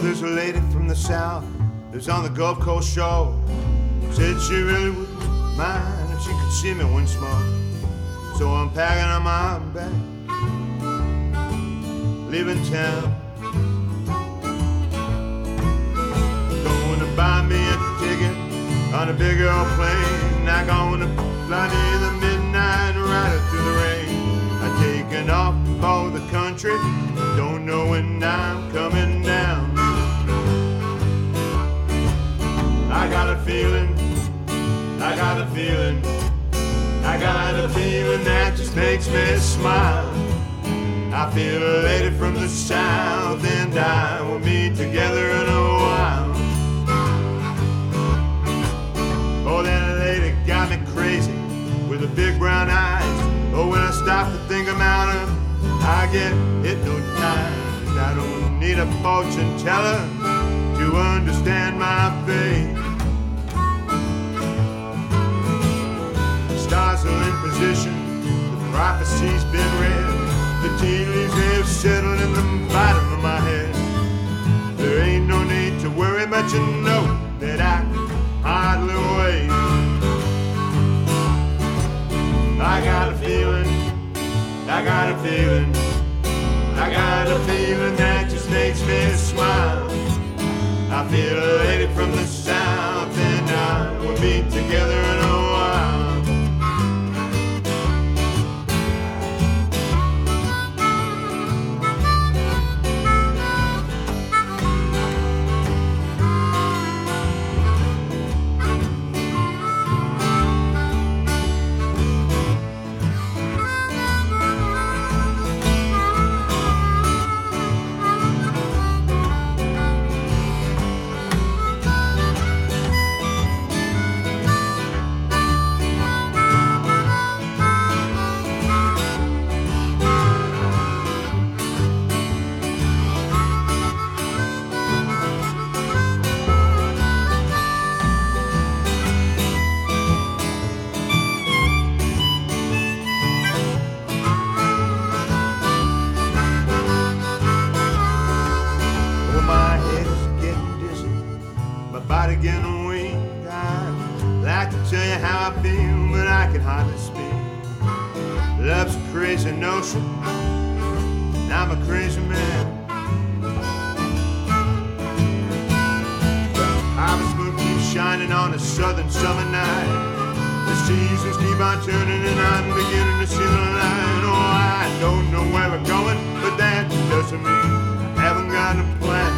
there's a lady from the south who's on the Gulf Coast shore. Said she really wouldn't mind if she could see me once more. So I'm packing up my bag, leaving town. Going to buy me a ticket on a big old plane. Not gonna fly me the midnight rider through the rain. I'm taking off for the country, don't know when I'm coming down. I got a feeling, I got a feeling, I got a feeling that just makes me smile. I feel a lady from the south and I will meet together in a while. Oh, that lady got me crazy with her big brown eyes. Oh, when I stop to think about her, I get hypnotized. I don't need a fortune teller to understand my fate. The stars are in position, the prophecy's been read. The tea leaves have settled in the bottom of my head. There ain't no need to worry, but you know that I can hardly wait. I got a feeling, I got a feeling, I got a feeling that just makes me smile. I feel a lady from the south and I will be together in a while. Body getting weak. I'd like to tell you how I feel, but I can hardly speak. Love's a crazy notion, and I'm a crazy man. The harvest moon keeps shining on a southern summer night. The seasons keep on turning and I'm beginning to see the light. Oh, I don't know where we're going, but that doesn't mean I haven't got a plan.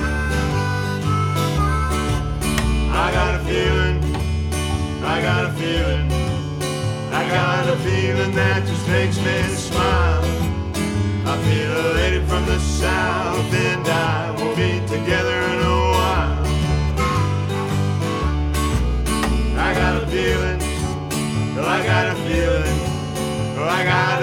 I got a feeling, I got a feeling, I got a feeling that just makes me smile. I feel a lady from the south and I will be together in a while. I got a feeling, oh I got a feeling, oh I got